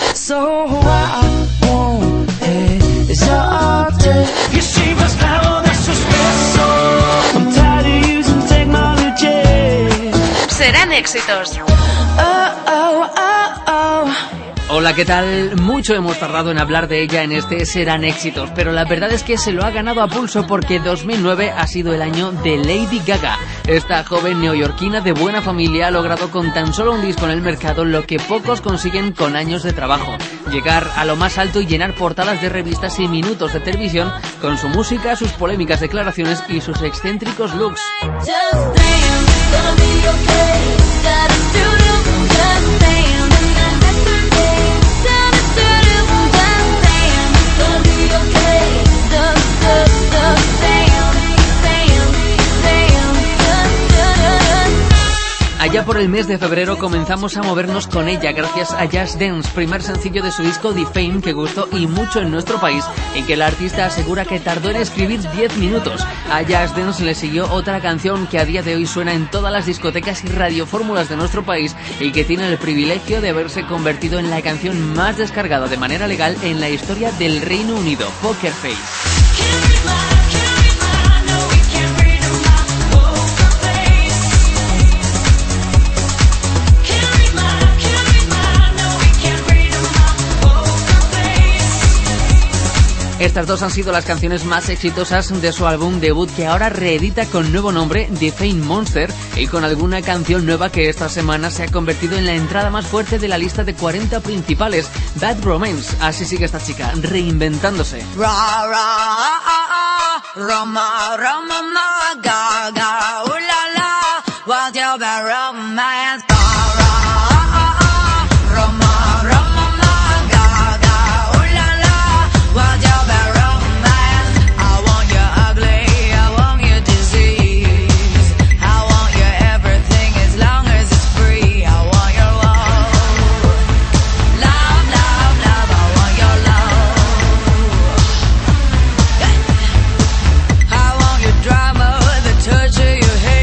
So I won't hesitate. You see my style, that's so special. I'm tired of using technology. Serán éxitos. Hola, ¿qué tal? Mucho hemos tardado en hablar de ella en este Serán éxitos, pero la verdad es que se lo ha ganado a pulso porque 2009 ha sido el año de Lady Gaga. Esta joven neoyorquina de buena familia ha logrado con tan solo un disco en el mercado lo que pocos consiguen con años de trabajo: llegar a lo más alto y llenar portadas de revistas y minutos de televisión con su música, sus polémicas declaraciones y sus excéntricos looks. Allá por el mes de febrero comenzamos a movernos con ella gracias a Just Dance, primer sencillo de su disco Defame, que gustó y mucho en nuestro país y que la artista asegura que tardó en escribir 10 minutos. A Just Dance le siguió otra canción que a día de hoy suena en todas las discotecas y radiofórmulas de nuestro país y que tiene el privilegio de haberse convertido en la canción más descargada de manera legal en la historia del Reino Unido, Poker Face. Estas dos han sido las canciones más exitosas de su álbum debut, que ahora reedita con nuevo nombre, Defame Monster, y con alguna canción nueva que esta semana se ha convertido en la entrada más fuerte de la lista de 40 principales, Bad Romance. Así sigue esta chica, reinventándose. Touch of your hair.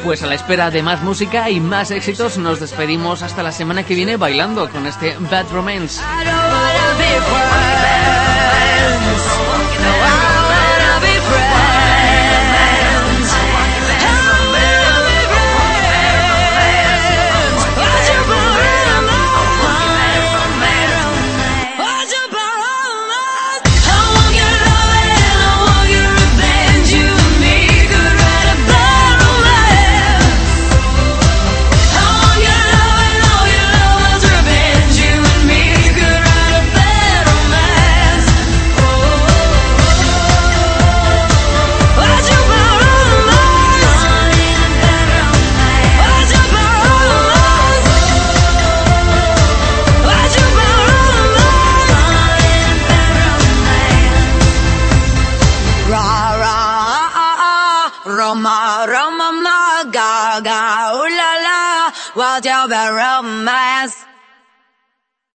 Pues a la espera de más música y más éxitos, nos despedimos hasta la semana que viene bailando con este Bad Romance. Roma, Roma, ma, ga, ga, ooh la la, what's your bad romance?